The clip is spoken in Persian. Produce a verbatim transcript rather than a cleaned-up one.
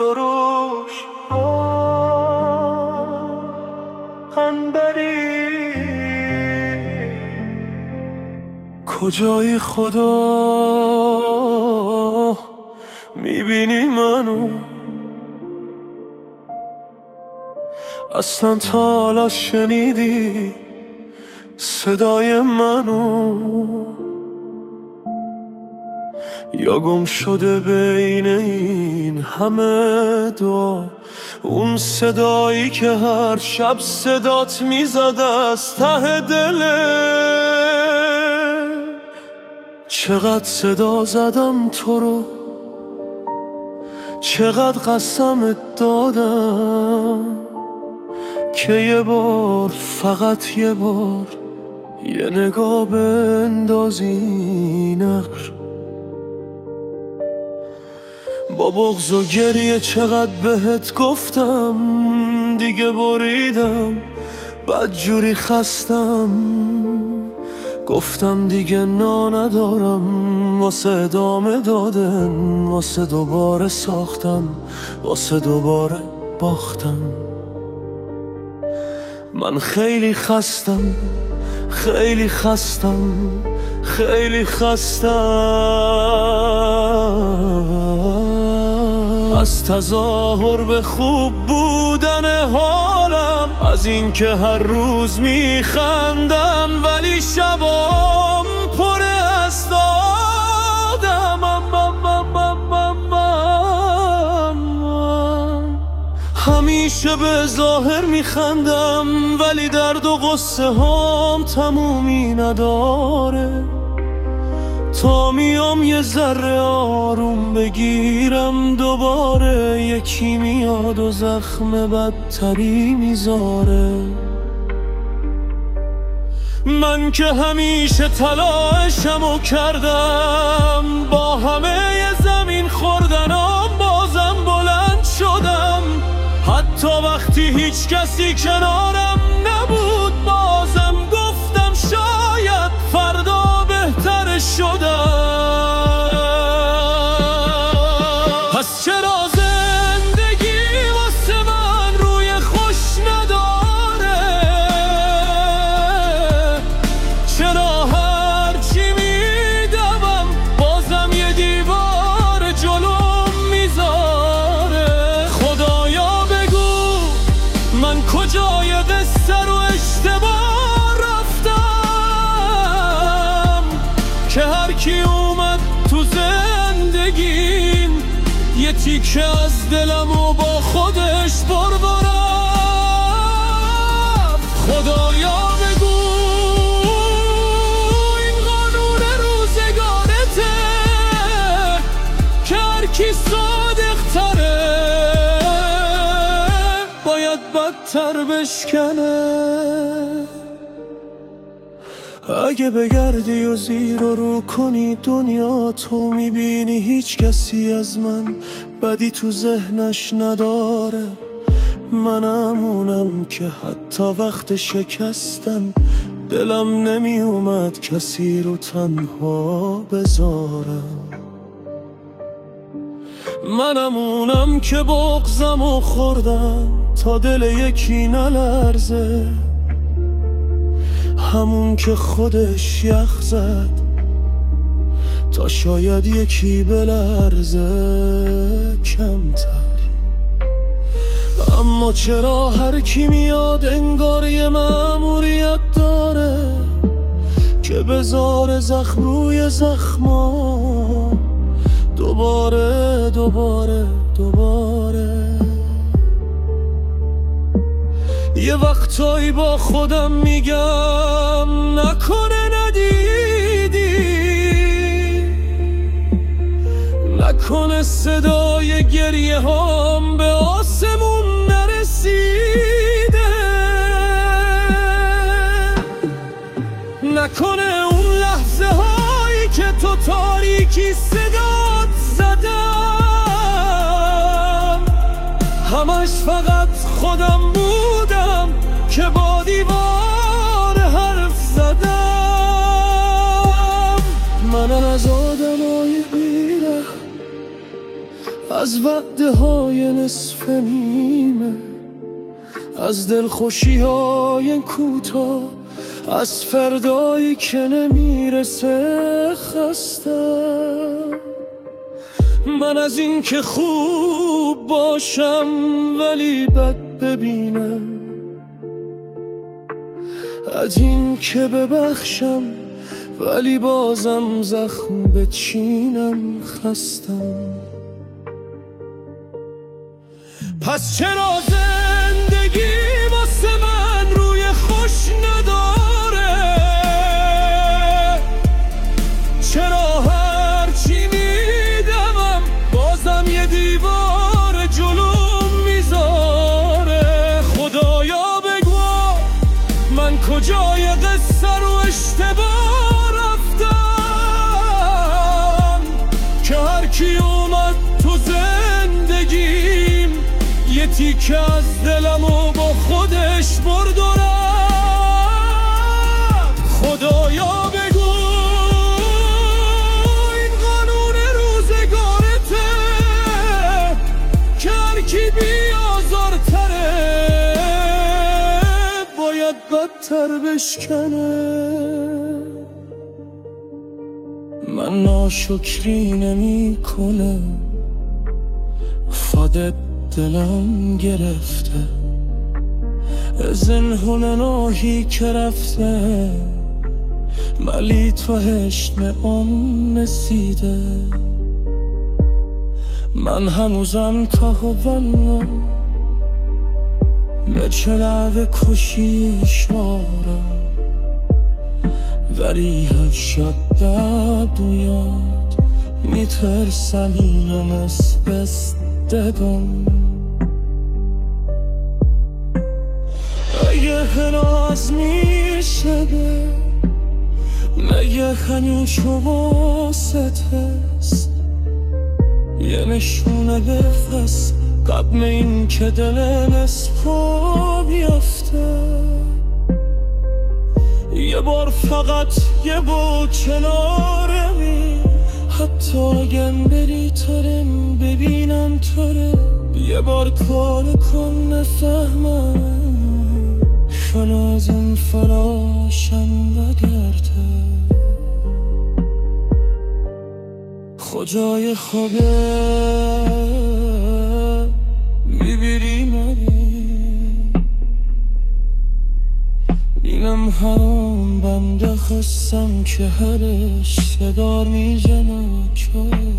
تو روش انبری کجای خدا میبینی منو اصلا تا حالا شنیدی صدای منو یا گم شده بین این همه دعا اون صدایی که هر شب صدات میزد از ته دله چقدر صدا زدم تو رو چقدر قسمت دادم که یه بار فقط یه بار یه نگاه بندازی نقش با بغض و گریه چقدر بهت گفتم دیگه بریدم بدجوری خستم گفتم دیگه نا ندارم واسه ادامه دادن واسه دوباره ساختم واسه دوباره باختم من خیلی خستم خیلی خستم خیلی خستم از تظاهر به خوب بودن حالم از این که هر روز میخندم ولی شبام پر از دادم همیشه به ظاهر میخندم ولی درد و غصه هام تمومی نداره تا میام یه ذره آروم بگیرم دوباره یکی میاد و زخم بدتری میذاره من که همیشه تلاشمو کردم با همه زمین خوردنام بازم بلند شدم حتی وقتی هیچ کسی کنارم نبود بازم گفتم شاید فردا بهتر شدم پس چرا زندگی واسه من روی خوش نداره چرا هرچی میدوم بازم یه دیوار جلوم میذاره خدایا بگو من کجای قصه رو اشتباه رفتم که هر کی اومد تو زندگیم یه تیکه از دلمو با خودش بر برم خدایا بگو این قانون روزگارته که هر کی صادق تره باید بدتر بشکنه اگه بگردی و زیر و رو کنی دنیا تو میبینی هیچ کسی از من بدی تو ذهنش نداره منم اونم که حتی وقت شکستن دلم نمی اومد کسی رو تنها بذارم منم اونم که بغضم و خوردم تا دل یکی نلرزه همون که خودش یخ زد تا شاید یکی بلرزه کمتر اما چرا هر کی میاد انگار یه مأموریت داره که بذاره زخم روی زخما دوباره دوباره دوباره یه وقتایی با خودم میگم نکنه ندیدی نکنه صدای گریه هام به آسمون نرسیده نکنه اون لحظه هایی که تو تاریکی صدات زدم همش فقط خودم بودم که با دیوار حرف زدم من از آدمای بیره از وعده های نصف نیمه، از دلخوشی های کوتاه، از فردایی که نمیرسه خستم. من از این که خوب باشم ولی بد ببینم، از این که ببخشم ولی بازم زخم بچینم خستم. پس چرا زندگی واسه من روی خوش نداره؟ چرا هرچی میدمم بازم یه دیوار جلوم میذاره؟ خدایا بگو من کجای قصه رو اشتباه رفتم که هر کی اومد تو زندگیم یه تیکه از دلمو با خودش برد و رفت. خدایا بگو این قانون روزگارته که هر کی بیازارتره باید بدتر بشکنه. من ناشکری نمی کنه، خودت دلم گرفته، زنهون ناهی که رفته ولی تو هشت اون نسیده. من هنوزم تهوانم به چه لعوه کشیش مارم، ولی هر شب دب دویاد میترسم اینم از بست دگم. اگه هناز میشده مگه هنوز واسط هست یه نشونه بفرست قبل این که دلم از پا بیفته. یه بار فقط یه بار کنارمی، حتی اگم بری ترم ببینم تره. یه بار کار کن نفهمم شنازم فراشم بگرده. کجای خوبه میبینی منی، اینم هم بنده خستم که هرش صدار میزنه.